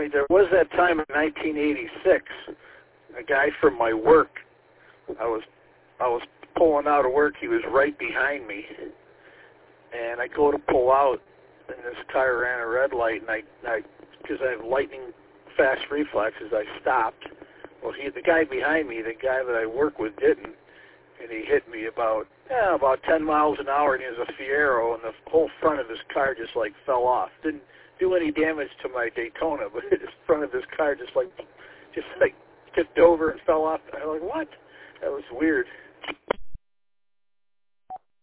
mean, there was that time in 1986, a guy from my work, I was pulling out of work, he was right behind me, and I go to pull out, and this car ran a red light, and I because I have lightning fast reflexes, I stopped. Well, the guy behind me, the guy that I work with, didn't, and he hit me about 10 miles an hour, and he was a Fiero, and the whole front of his car just like fell off. Didn't do any damage to my Daytona, but the front of his car just like tipped over and fell off. I was like, what? That was weird.